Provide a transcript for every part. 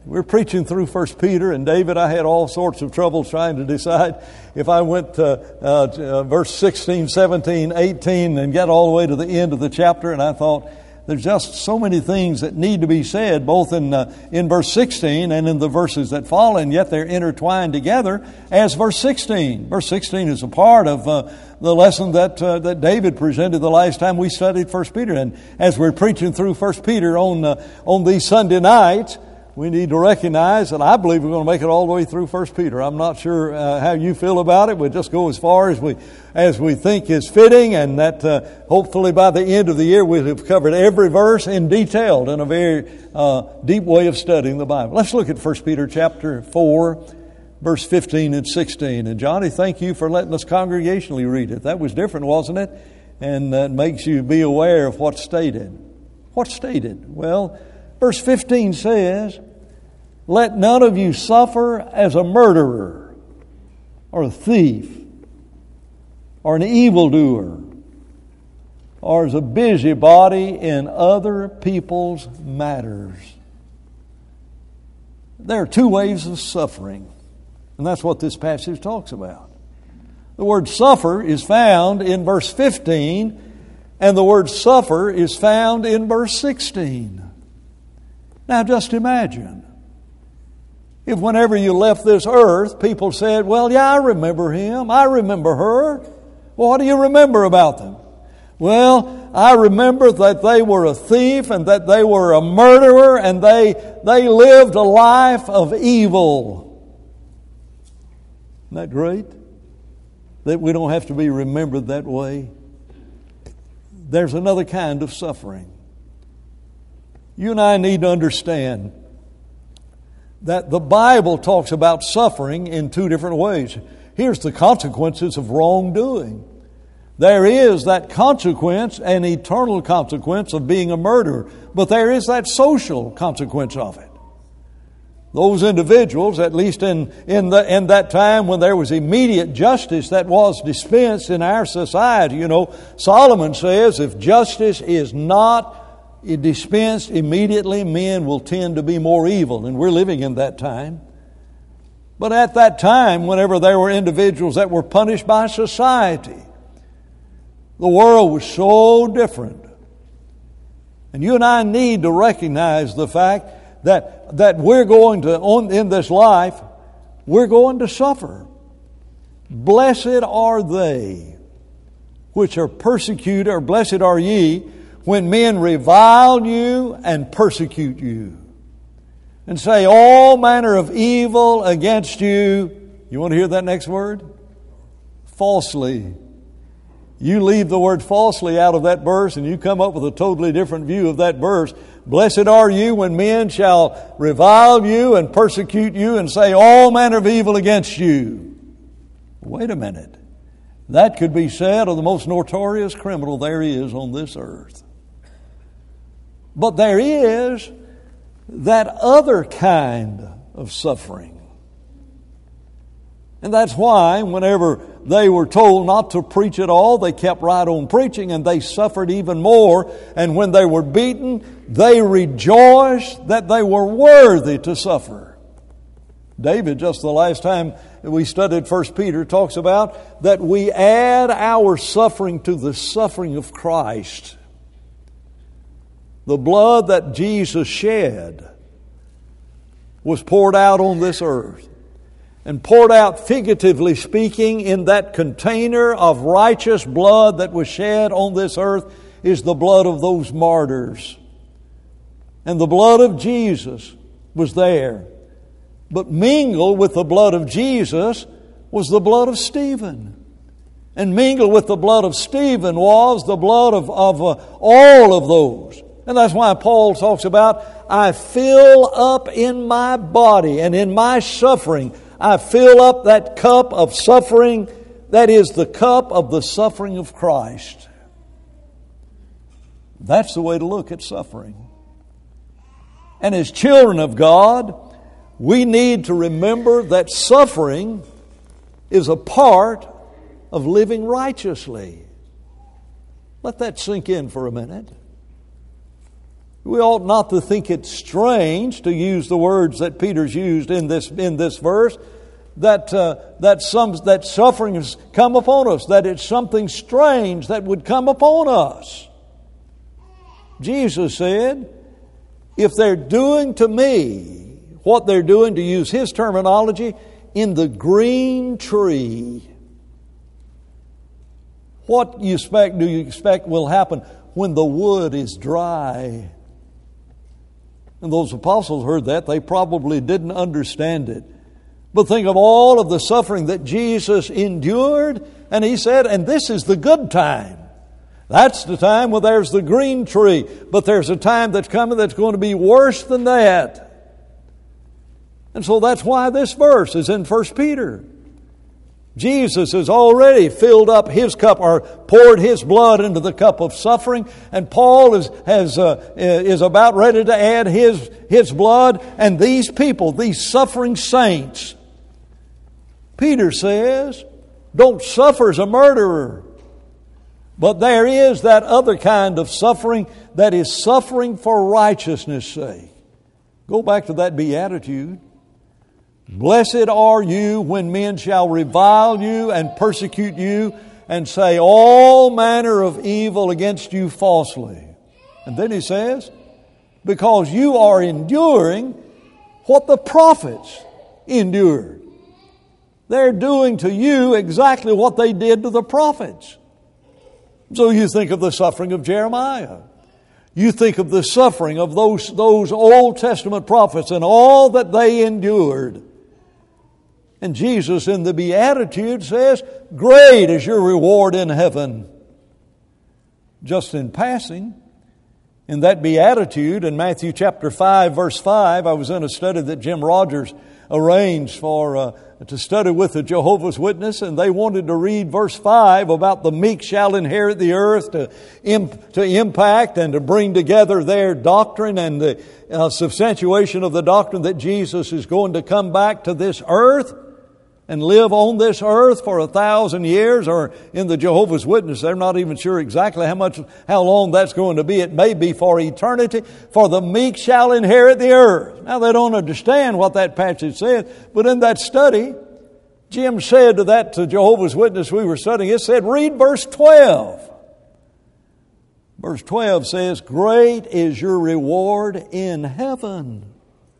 We're preaching through 1 Peter, and David, I had all sorts of trouble trying to decide if I went to verse 16, 17, 18, and get all the way to the end of the chapter, and I thought, there's just so many things that need to be said, both in verse 16 and in the verses that follow, and yet they're intertwined together as verse 16. Verse 16 is a part of the lesson that David presented the last time we studied 1 Peter. And as we're preaching through 1 Peter on these Sunday nights, we need to recognize that I believe we're going to make it all the way through 1 Peter. I'm not sure how you feel about it. We'll just go as far as we think is fitting, and that hopefully by the end of the year we'll have covered every verse in detail in a very deep way of studying the Bible. Let's look at 1 Peter chapter 4, verse 15 and 16. And Johnny, thank you for letting us congregationally read it. That was different, wasn't it? And that makes you be aware of what's stated. What's stated? Well, verse 15 says, "Let none of you suffer as a murderer, or a thief, or an evildoer, or as a busybody in other people's matters." There are two ways of suffering, and that's what this passage talks about. The word suffer is found in verse 15, and the word suffer is found in verse 16. Now just imagine if whenever you left this earth, people said, "Well, yeah, I remember him, I remember her." Well, what do you remember about them? "Well, I remember that they were a thief and that they were a murderer and they lived a life of evil." Isn't that great? That we don't have to be remembered that way. There's another kind of suffering. You and I need to understand that the Bible talks about suffering in two different ways. Here's the consequences of wrongdoing. There is that consequence, an eternal consequence of being a murderer, but there is that social consequence of it. Those individuals, at least in that time when there was immediate justice that was dispensed in our society, you know, Solomon says if justice is not dispensed immediately, men will tend to be more evil, and we're living in that time. But at that time, whenever there were individuals that were punished by society, the world was so different. And you and I need to recognize the fact that we're going to, in this life, we're going to suffer. "Blessed are they which are persecuted," or "blessed are ye, when men revile you and persecute you, and say all manner of evil against you." You want to hear that next word? Falsely. You leave the word falsely out of that verse and you come up with a totally different view of that verse. "Blessed are you when men shall revile you and persecute you and say all manner of evil against you." Wait a minute. That could be said of the most notorious criminal there is on this earth. But there is that other kind of suffering. And that's why whenever they were told not to preach at all, they kept right on preaching, and they suffered even more. And when they were beaten, they rejoiced that they were worthy to suffer. David, just the last time we studied 1 Peter, talks about that we add our suffering to the suffering of Christ. The blood that Jesus shed was poured out on this earth, and poured out, figuratively speaking, in that container of righteous blood that was shed on this earth is the blood of those martyrs. And the blood of Jesus was there. But mingled with the blood of Jesus was the blood of Stephen. And mingled with the blood of Stephen was the blood of all of those. And that's why Paul talks about, "I fill up in my body and in my suffering, I fill up that cup of suffering, that is the cup of the suffering of Christ." That's the way to look at suffering. And as children of God, we need to remember that suffering is a part of living righteously. Let that sink in for a minute. We ought not to think it strange, to use the words that Peter's used in this verse, that suffering has come upon us, that it's something strange that would come upon us. Jesus said, if they're doing to me what they're doing, to use His terminology, in the green tree, what do you expect will happen when the wood is dry? And those apostles heard that. They probably didn't understand it. But think of all of the suffering that Jesus endured. And He said, and this is the good time. That's the time when there's the green tree. But there's a time that's coming that's going to be worse than that. And so that's why this verse is in 1 Peter. Jesus has already filled up His cup, or poured His blood into the cup of suffering, and Paul is about ready to add his blood. And these people, these suffering saints, Peter says, don't suffer as a murderer. But there is that other kind of suffering that is suffering for righteousness' sake. Go back to that beatitude. Blessed are you when men shall revile you and persecute you and say all manner of evil against you falsely. And then he says, because you are enduring what the prophets endured. They're doing to you exactly what they did to the prophets. So you think of the suffering of Jeremiah. You think of the suffering of those Old Testament prophets and all that they endured. And Jesus in the Beatitude says, great is your reward in heaven. Just in passing, in that Beatitude in Matthew chapter 5, verse 5, I was in a study that Jim Rogers arranged to study with the Jehovah's Witness, and they wanted to read verse 5 about the meek shall inherit the earth, to impact and to bring together their doctrine and the substantiation of the doctrine that Jesus is going to come back to this earth and live on this earth for 1,000 years, or in the Jehovah's Witness, they're not even sure exactly how long that's going to be. It may be for eternity. For the meek shall inherit the earth. Now they don't understand what that passage says, but in that study, Jim said to Jehovah's Witness we were studying, it said, read verse 12. Verse 12 says, great is your reward in heaven.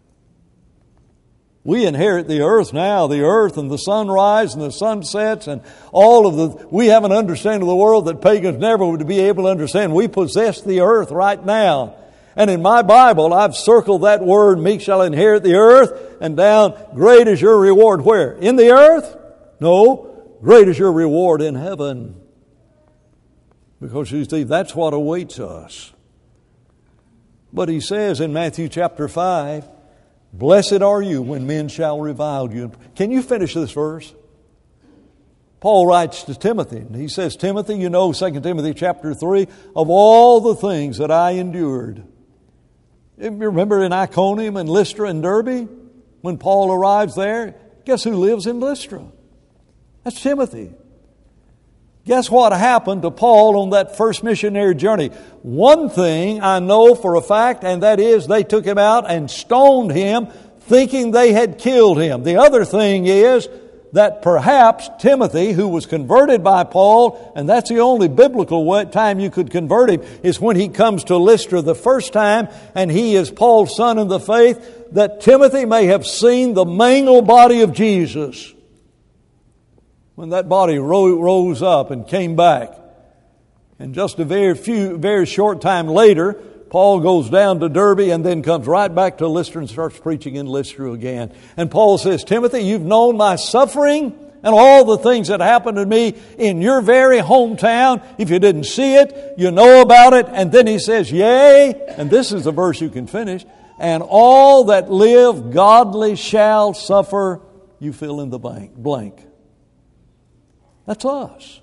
We inherit the earth now, the earth and the sunrise and the sunsets and we have an understanding of the world that pagans never would be able to understand. We possess the earth right now. And in my Bible, I've circled that word, meek shall inherit the earth, and down, great is your reward. Where? In the earth? No, great is your reward in heaven. Because you see, that's what awaits us. But he says in Matthew chapter 5, blessed are you when men shall revile you. Can you finish this verse? Paul writes to Timothy, and he says, Timothy, you know 2 Timothy chapter 3, of all the things that I endured. You remember in Iconium and Lystra and Derbe, when Paul arrives there, guess who lives in Lystra? That's Timothy. Guess what happened to Paul on that first missionary journey? One thing I know for a fact, and that is they took him out and stoned him, thinking they had killed him. The other thing is that perhaps Timothy, who was converted by Paul, and that's the only biblical time you could convert him, is when he comes to Lystra the first time, and he is Paul's son in the faith, that Timothy may have seen the mangled body of Jesus. When that body rose up and came back. And just a very short time later, Paul goes down to Derbe and then comes right back to Lystra and starts preaching in Lystra again. And Paul says, Timothy, you've known my suffering and all the things that happened to me in your very hometown. If you didn't see it, you know about it. And then he says, yea, and this is the verse you can finish, and all that live godly shall suffer, you fill in the blank. That's us.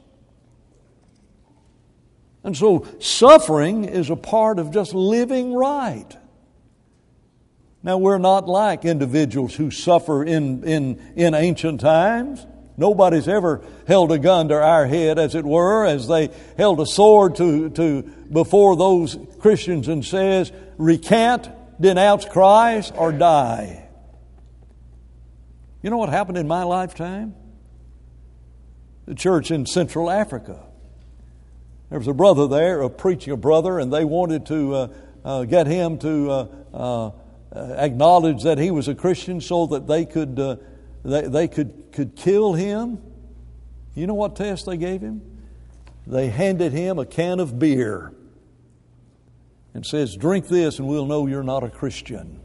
And so suffering is a part of just living right. Now we're not like individuals who suffer in ancient times. Nobody's ever held a gun to our head, as it were, as they held a sword to before those Christians and says, recant, denounce Christ, or die. You know what happened in my lifetime? The church in Central Africa. There was a brother there, a preaching brother, and they wanted to get him to acknowledge that he was a Christian so that they could kill him. You know what test they gave him? They handed him a can of beer and says, drink this and we'll know you're not a Christian.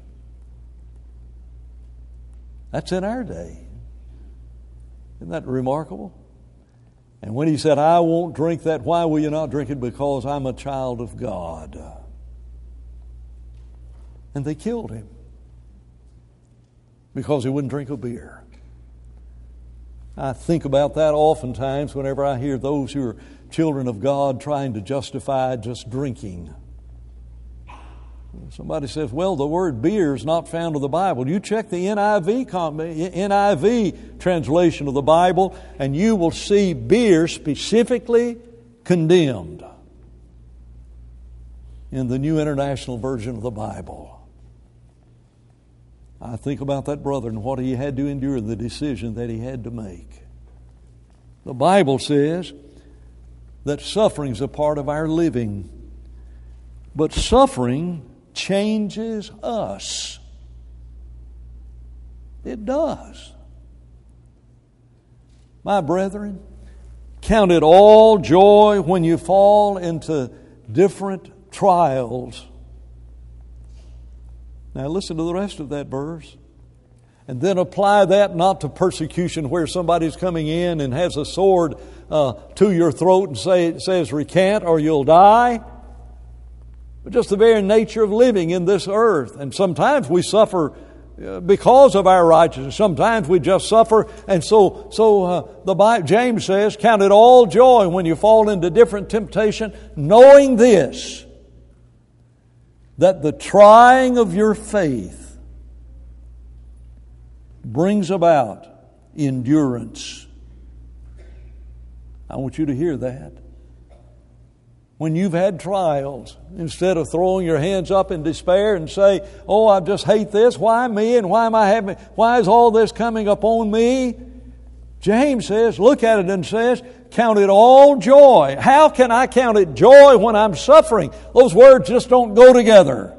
That's in our day. Isn't that remarkable? And when he said, I won't drink that, why will you not drink it? Because I'm a child of God. And they killed him because he wouldn't drink a beer. I think about that oftentimes whenever I hear those who are children of God trying to justify just drinking. Somebody says, well, the word beer is not found in the Bible. You check the NIV translation of the Bible and you will see beer specifically condemned in the New International Version of the Bible. I think about that brother and what he had to endure, the decision that he had to make. The Bible says that suffering is a part of our living, but suffering changes us. It does. My brethren, count it all joy when you fall into different trials. Now listen to the rest of that verse. And then apply that not to persecution where somebody's coming in and has a sword to your throat and says recant or you'll die. But just the very nature of living in this earth. And sometimes we suffer because of our righteousness. Sometimes we just suffer. And James says, count it all joy when you fall into different temptation, knowing this, that the trying of your faith brings about endurance. I want you to hear that. When you've had trials, instead of throwing your hands up in despair and say, oh, I just hate this, why me, and why is all this coming upon me? James says, look at it and says, count it all joy. How can I count it joy when I'm suffering? Those words just don't go together.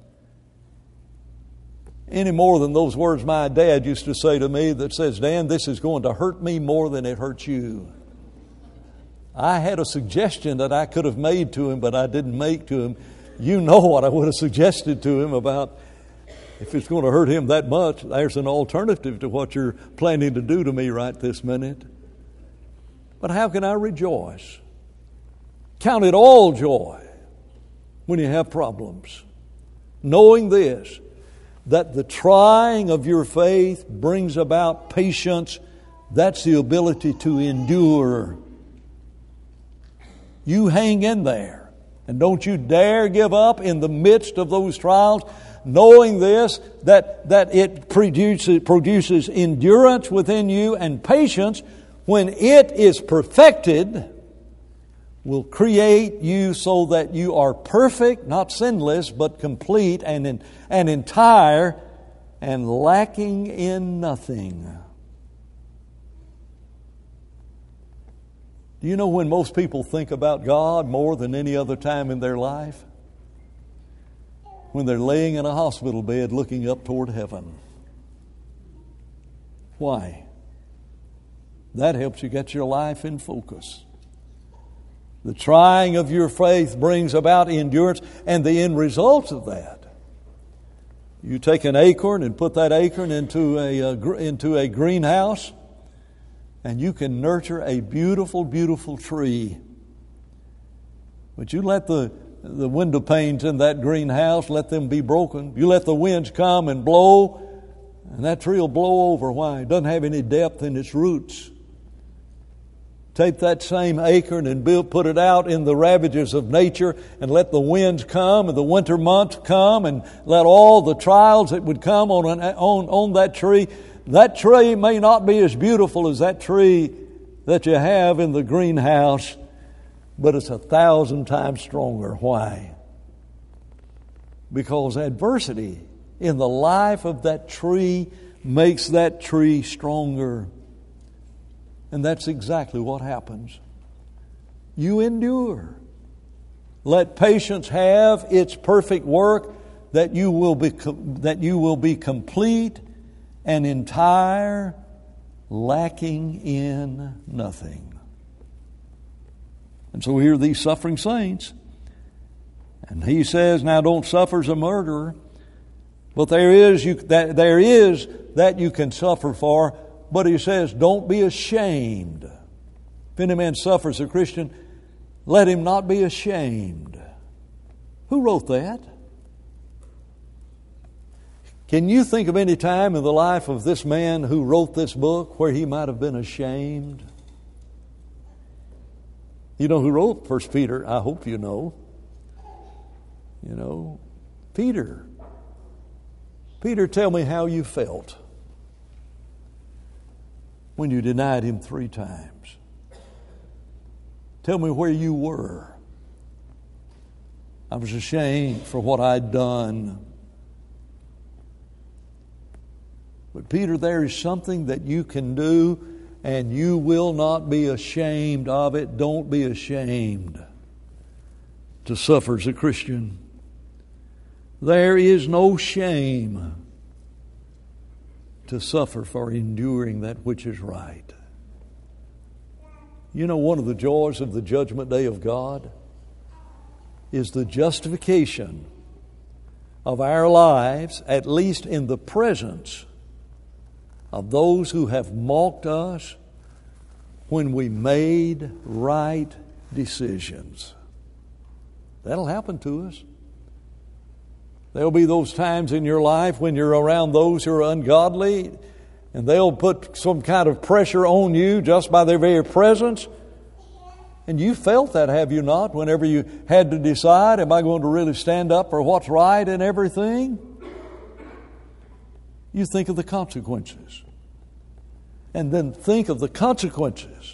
Any more than those words my dad used to say to me that says, Dan, this is going to hurt me more than it hurts you. I had a suggestion that I could have made to him, but I didn't make to him. You know what I would have suggested to him about if it's going to hurt him that much, there's an alternative to what you're planning to do to me right this minute. But how can I rejoice? Count it all joy when you have problems, knowing this, that the trying of your faith brings about patience. That's the ability to endure. You hang in there, and don't you dare give up in the midst of those trials, knowing this, that it produces endurance within you, and patience, when it is perfected, will create you so that you are perfect, not sinless, but complete and entire and lacking in nothing. Do you know when most people think about God more than any other time in their life? When they're laying in a hospital bed looking up toward heaven. Why? That helps you get your life in focus. The trying of your faith brings about endurance, and the end result of that. You take an acorn and put that acorn into a greenhouse, and you can nurture a beautiful, beautiful tree. But you let the window panes in that greenhouse, let them be broken. You let the winds come and blow, and that tree will blow over. Why? It doesn't have any depth in its roots. Take that same acorn and put it out in the ravages of nature, and let the winds come and the winter months come, and let all the trials that would come on that tree, That tree may not be as beautiful as that tree that you have in the greenhouse, but it's 1,000 times stronger. Why? Because adversity in the life of that tree makes that tree stronger. And that's exactly what happens. You endure. Let patience have its perfect work, that you will be complete and entire, lacking in nothing. And so here are these suffering saints. And he says, now don't suffer as a murderer, but there is that you can suffer for. But he says, don't be ashamed. If any man suffers a Christian, let him not be ashamed. Who wrote that? Can you think of any time in the life of this man who wrote this book where he might have been ashamed? You know who wrote 1 Peter? I hope you know. You know, Peter. Peter, tell me how you felt when you denied him 3 times. Tell me where you were. I was ashamed for what I'd done. But Peter, there is something that you can do, and you will not be ashamed of it. Don't be ashamed to suffer as a Christian. There is no shame to suffer for enduring that which is right. You know, one of the joys of the judgment day of God is the justification of our lives, at least in the presence of those who have mocked us when we made right decisions. That'll happen to us. There'll be those times in your life when you're around those who are ungodly, and they'll put some kind of pressure on you just by their very presence. And you felt that, have you not, whenever you had to decide, am I going to really stand up for what's right and everything? You think of the consequences. And then think of the consequences.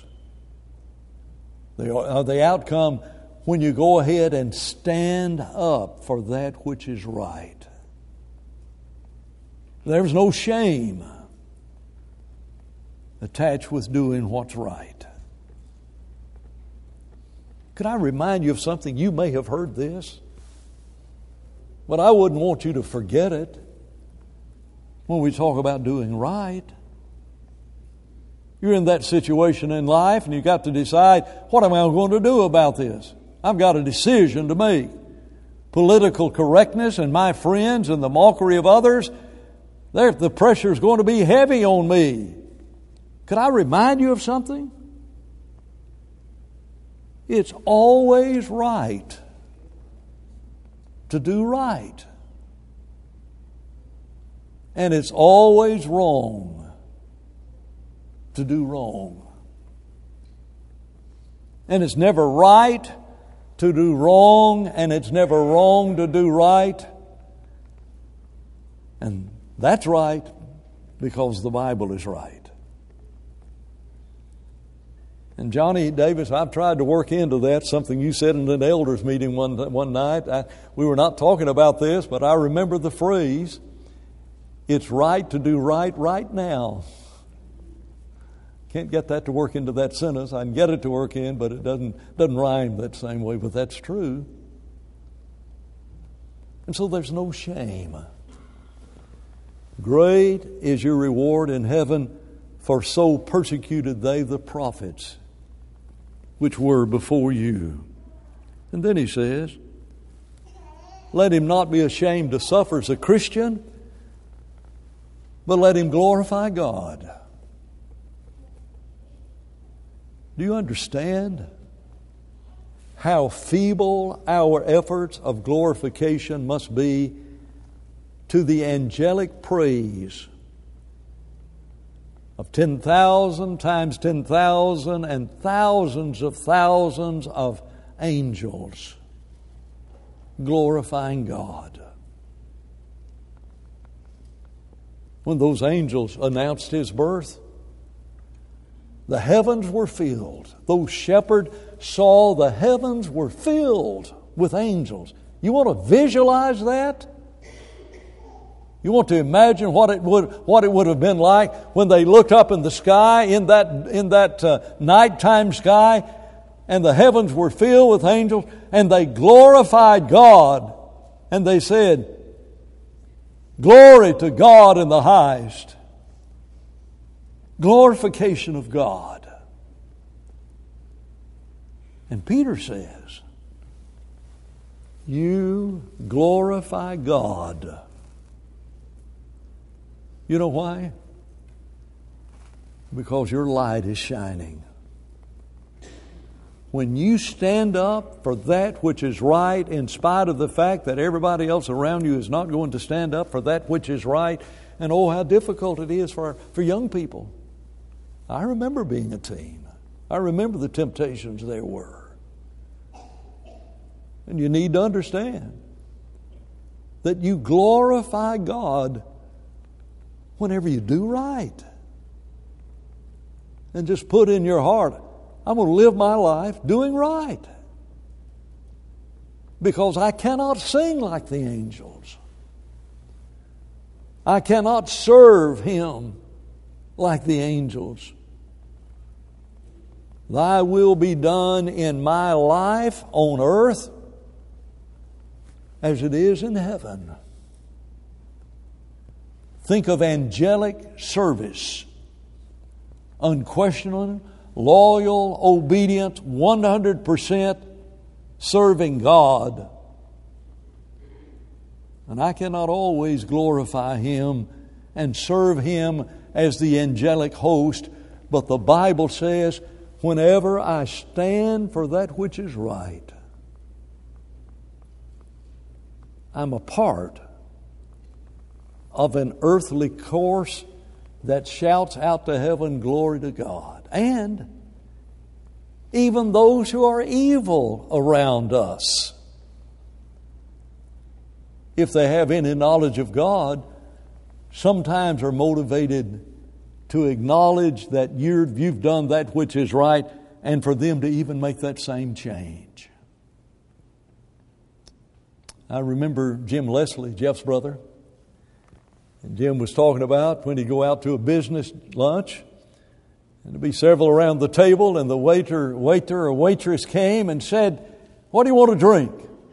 The outcome when you go ahead and stand up for that which is right. There's no shame attached with doing what's right. Could I remind you of something? You may have heard this, but I wouldn't want you to forget it when we talk about doing right. You're in that situation in life and you've got to decide, what am I going to do about this? I've got a decision to make. Political correctness and my friends and the mockery of others, the pressure is going to be heavy on me. Could I remind you of something? It's always right to do right. And it's always wrong to do wrong. And it's never right to do wrong, and it's never wrong to do right. And that's right because the Bible is right. And Johnny Davis, I've tried to work into that, something you said in an elders meeting one night. We were not talking about this, but I remember the phrase, it's right to do right now. Can't get that to work into that sentence. I can get it to work in, but it doesn't rhyme that same way, but that's true. And so there's no shame. Great is your reward in heaven, for so persecuted they the prophets which were before you. And then he says, let him not be ashamed to suffer as a Christian, but let him glorify God. Do you understand how feeble our efforts of glorification must be to the angelic praise of 10,000 times 10,000 and thousands of angels glorifying God? when those angels announced His birth? The heavens were filled. Those shepherds saw the heavens were filled with angels. You want to visualize that? You want to imagine what it would have been like when they looked up in the sky, in that nighttime sky, and the heavens were filled with angels, and they glorified God, and they said, "Glory to God in the highest." Glorification of God. And Peter says, "You glorify God." You know why? Because your light is shining. When you stand up for that which is right, in spite of the fact that everybody else around you is not going to stand up for that which is right, and oh, how difficult it is for young people. I remember being a teen. I remember the temptations there were. And you need to understand that you glorify God whenever you do right. And just put in your heart, I'm going to live my life doing right. Because I cannot sing like the angels. I cannot serve Him like the angels. Thy will be done in my life on earth as it is in heaven. Think of angelic service. Unquestioning, loyal, obedient, 100% serving God. And I cannot always glorify Him and serve Him as the angelic host, but the Bible says, whenever I stand for that which is right, I'm a part of an earthly course that shouts out to heaven, glory to God. And even those who are evil around us, if they have any knowledge of God, sometimes are motivated to acknowledge that you've done that which is right, and for them to even make that same change. I remember Jim Leslie, Jeff's brother, and Jim was talking about when he'd go out to a business lunch, and there'd be several around the table, and the waiter or waitress came and said, "What do you want to drink?"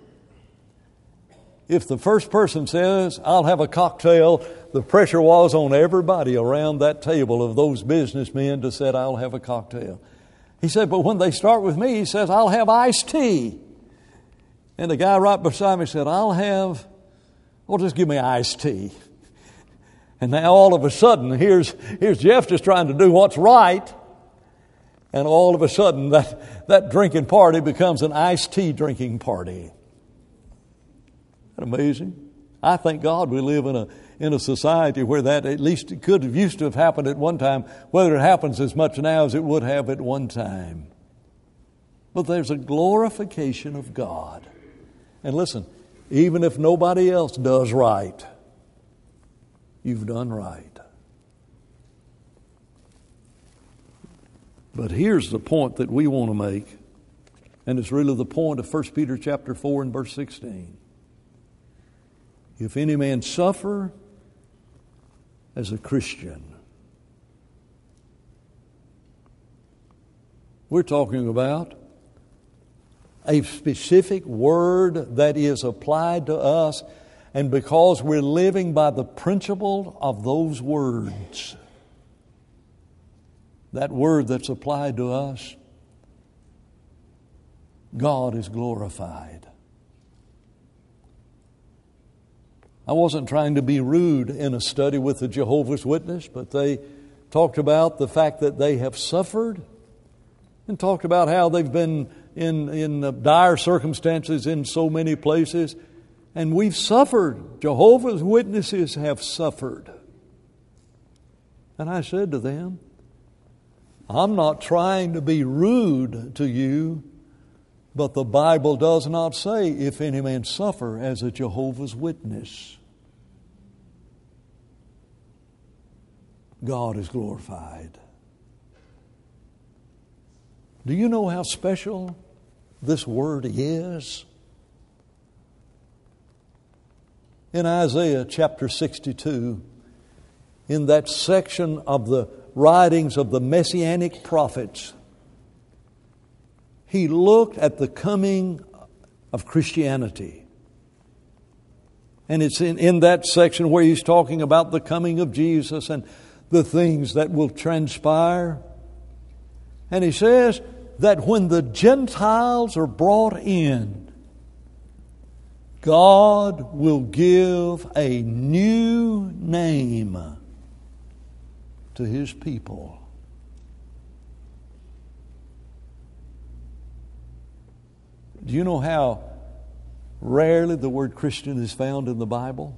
If the first person says, "I'll have a cocktail," the pressure was on everybody around that table of those businessmen to say, "I'll have a cocktail." He said, "But when they start with me," he says, "I'll have iced tea." And the guy right beside me said, just give me iced tea." And now all of a sudden, here's Jeff just trying to do what's right. And all of a sudden, that drinking party becomes an iced tea drinking party. Isn't that amazing? I thank God we live in a society where that at least it could have used to have happened at one time, whether it happens as much now as it would have at one time. But there's a glorification of God. And listen, even if nobody else does right, you've done right. But here's the point that we want to make, and it's really the point of 1 Peter chapter 4 and verse 16. If any man suffer as a Christian, we're talking about a specific word that is applied to us, and because we're living by the principle of those words, that word that's applied to us, God is glorified. I wasn't trying to be rude in a study with the Jehovah's Witness, but they talked about the fact that they have suffered and talked about how they've been in dire circumstances in so many places. And we've suffered. Jehovah's Witnesses have suffered. And I said to them, I'm not trying to be rude to you, but the Bible does not say, if any man suffer as a Jehovah's Witness. God is glorified. Do you know how special this word is? In Isaiah chapter 62, in that section of the writings of the Messianic prophets, he looked at the coming of Christianity. And it's in that section where he's talking about the coming of Jesus and the things that will transpire. And he says that when the Gentiles are brought in, God will give a new name to His people. Do you know how rarely the word Christian is found in the Bible?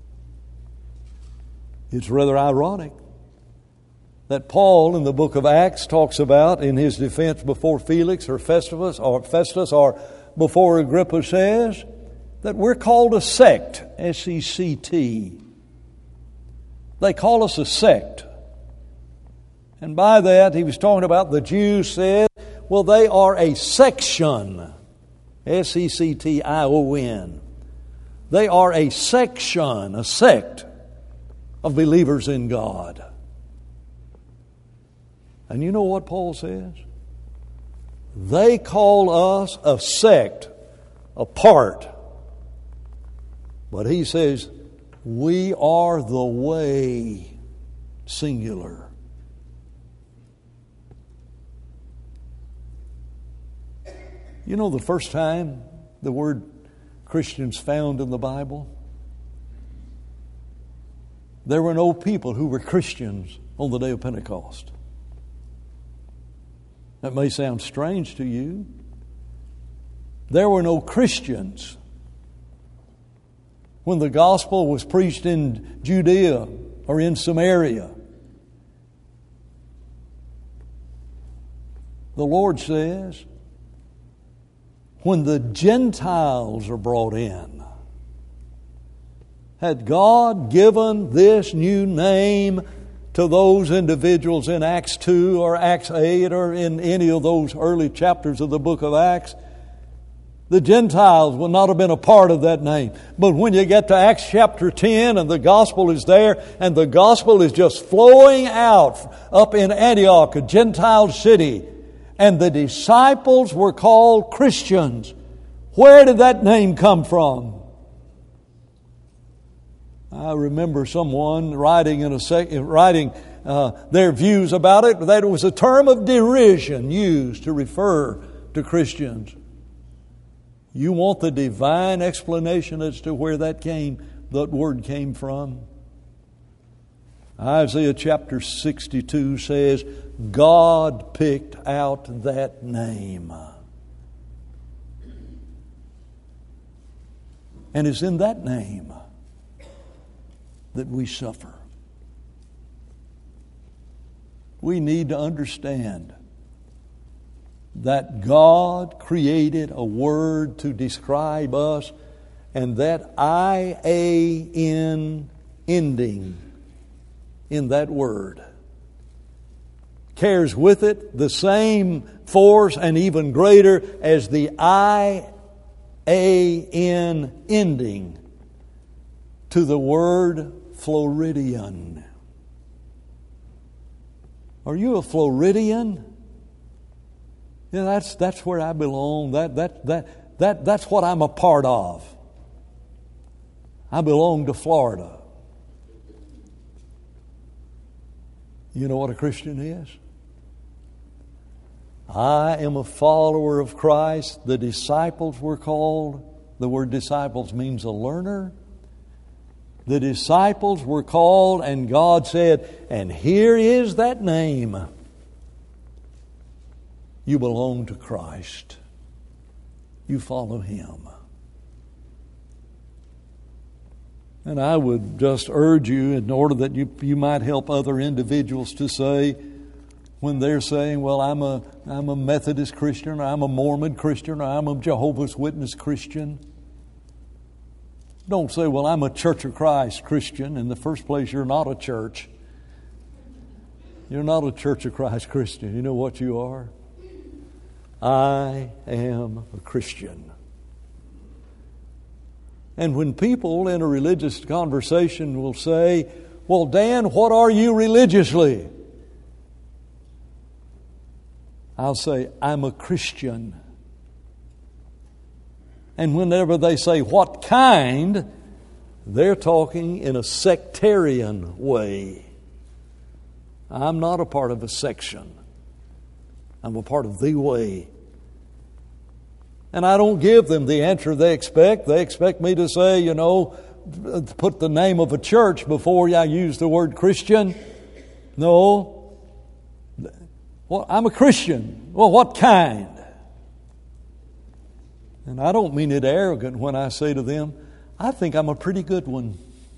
It's rather ironic that Paul in the book of Acts talks about in his defense before Felix or Festus or before Agrippa says that we're called a sect, S-E-C-T. They call us a sect. And by that he was talking about the Jews said, well, they are a section, S-E-C-T-I-O-N. They are a section, a sect of believers in God. And you know what Paul says? They call us a sect, apart. But he says, we are the way, singular. You know the first time the word Christian's found in the Bible? There were no people who were Christians on the day of Pentecost. That may sound strange to you. There were no Christians when the gospel was preached in Judea or in Samaria. The Lord says, when the Gentiles are brought in, had God given this new name to those individuals in Acts 2 or Acts 8 or in any of those early chapters of the book of Acts, the Gentiles would not have been a part of that name. But when you get to Acts chapter 10 and the gospel is there and the gospel is just flowing out up in Antioch, a Gentile city, and the disciples were called Christians, where did that name come from? I remember someone writing their views about it, that it was a term of derision used to refer to Christians. You want the divine explanation as to where that word came from? Isaiah chapter 62 says, God picked out that name. And it's in that name that we suffer. We need to understand that God created a word to describe us, and that I-A-N ending in that word carries with it the same force and even greater as the I-A-N ending to the word Floridian. Are you a Floridian? Yeah, that's where I belong. That's what I'm a part of. I belong to Florida. You know what a Christian is? I am a follower of Christ. The disciples were called. The word disciples means a learner. The disciples were called, and God said, and here is that name. You belong to Christ. You follow Him. And I would just urge you, in order that you might help other individuals to say, when they're saying, well, I'm a Methodist Christian, or I'm a Mormon Christian, or I'm a Jehovah's Witness Christian. Don't say, well, I'm a Church of Christ Christian. In the first place, you're not a church. You're not a Church of Christ Christian. You know what you are? I am a Christian. And when people in a religious conversation will say, well, Dan, what are you religiously? I'll say, I'm a Christian. And whenever they say, what kind? They're talking in a sectarian way. I'm not a part of a section. I'm a part of the way. And I don't give them the answer they expect. They expect me to say, put the name of a church before I use the word Christian. No. Well, I'm a Christian. Well, what kind? And I don't mean it arrogant when I say to them, I think I'm a pretty good one.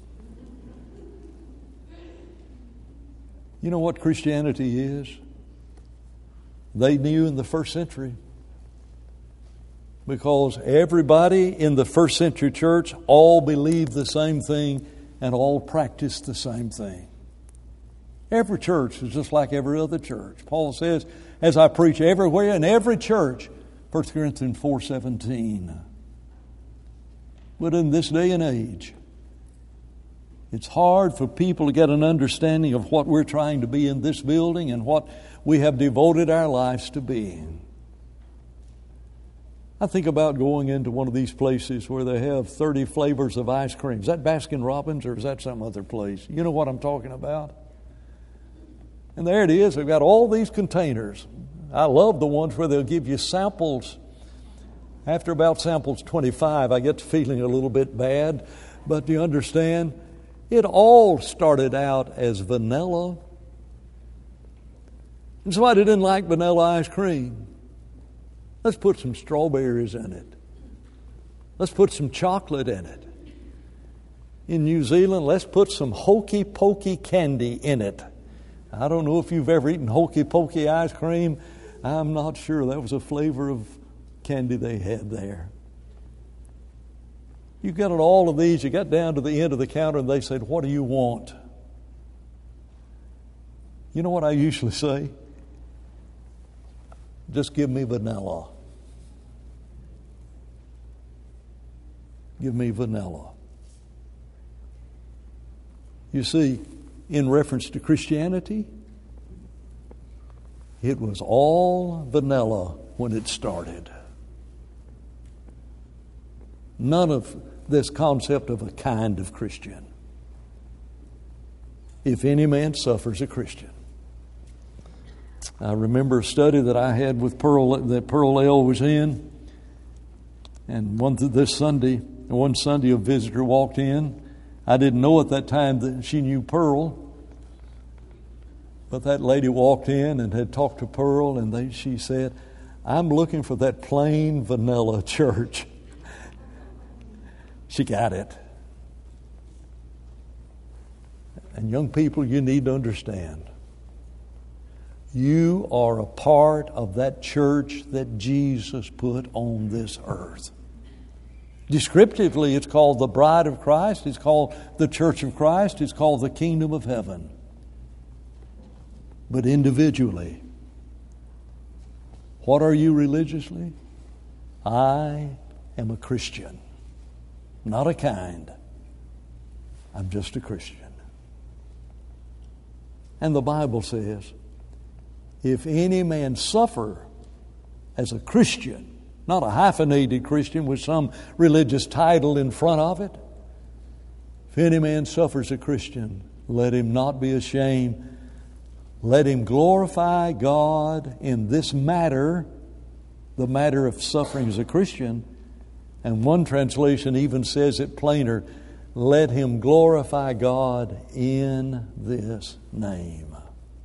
You know what Christianity is? They knew in the first century. Because everybody in the first century church all believed the same thing and all practiced the same thing. Every church is just like every other church. Paul says, as I preach everywhere in every church, 1 Corinthians 4:17. But in this day and age, it's hard for people to get an understanding of what we're trying to be in this building and what we have devoted our lives to being. I think about going into one of these places where they have 30 flavors of ice cream. Is that Baskin Robbins or is that some other place? You know what I'm talking about? And there it is. They've got all these containers. I love the ones where they'll give you samples. After about samples 25, I get to feeling a little bit bad. But you understand, it all started out as vanilla. And somebody didn't like vanilla ice cream. Let's put some strawberries in it. Let's put some chocolate in it. In New Zealand, let's put some hokey pokey candy in it. I don't know if you've ever eaten hokey pokey ice cream. I'm not sure. That was a flavor of candy they had there. You got all of these. You got down to the end of the counter and they said, what do you want? You know what I usually say? Just give me vanilla. Give me vanilla. You see, in reference to Christianity, it was all vanilla when it started. None of this concept of a kind of Christian. If any man suffers, a Christian. I remember a study that I had with Pearl, that Pearl L. was in. And one Sunday a visitor walked in. I didn't know at that time that she knew Pearl. But that lady walked in and had talked to Pearl, and she said, I'm looking for that plain vanilla church. She got it. And young people, you need to understand. You are a part of that church that Jesus put on this earth. Descriptively, it's called the bride of Christ. It's called the church of Christ. It's called the kingdom of heaven. But individually, what are you religiously? I am a Christian. Not a kind. I'm just a Christian. And the Bible says, if any man suffer as a Christian, not a hyphenated Christian with some religious title in front of it, if any man suffers a Christian, let him not be ashamed. Let him glorify God in this matter, the matter of suffering as a Christian. And one translation even says it plainer, let him glorify God in this name.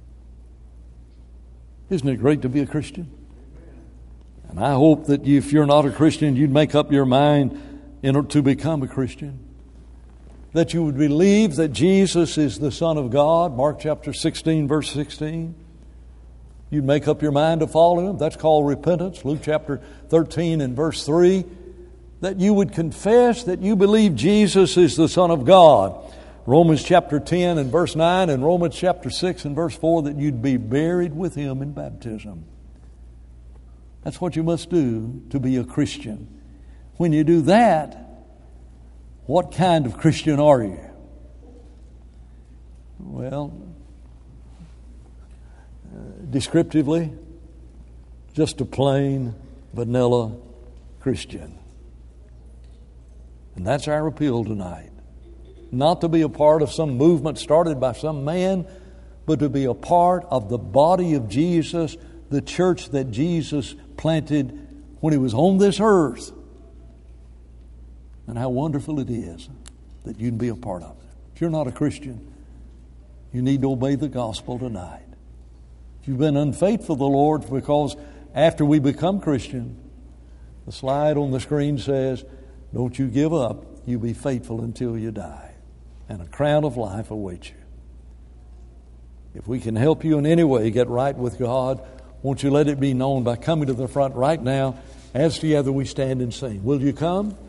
Isn't it great to be a Christian? And I hope that if you're not a Christian, you'd make up your mind to become a Christian. That you would believe that Jesus is the Son of God, Mark chapter 16, verse 16. You'd make up your mind to follow Him. That's called repentance, Luke chapter 13 and verse 3. That you would confess that you believe Jesus is the Son of God. Romans chapter 10 and verse 9 and Romans chapter 6 and verse 4 that you'd be buried with Him in baptism. That's what you must do to be a Christian. When you do that, what kind of Christian are you? Well, descriptively, just a plain, vanilla Christian. And that's our appeal tonight. Not to be a part of some movement started by some man, but to be a part of the body of Jesus, the church that Jesus planted when He was on this earth. And how wonderful it is that you can be a part of it. If you're not a Christian, you need to obey the gospel tonight. If you've been unfaithful to the Lord, because after we become Christian, the slide on the screen says, don't you give up, you be faithful until you die, and a crown of life awaits you. If we can help you in any way get right with God, won't you let it be known by coming to the front right now as together we stand and sing. Will you come?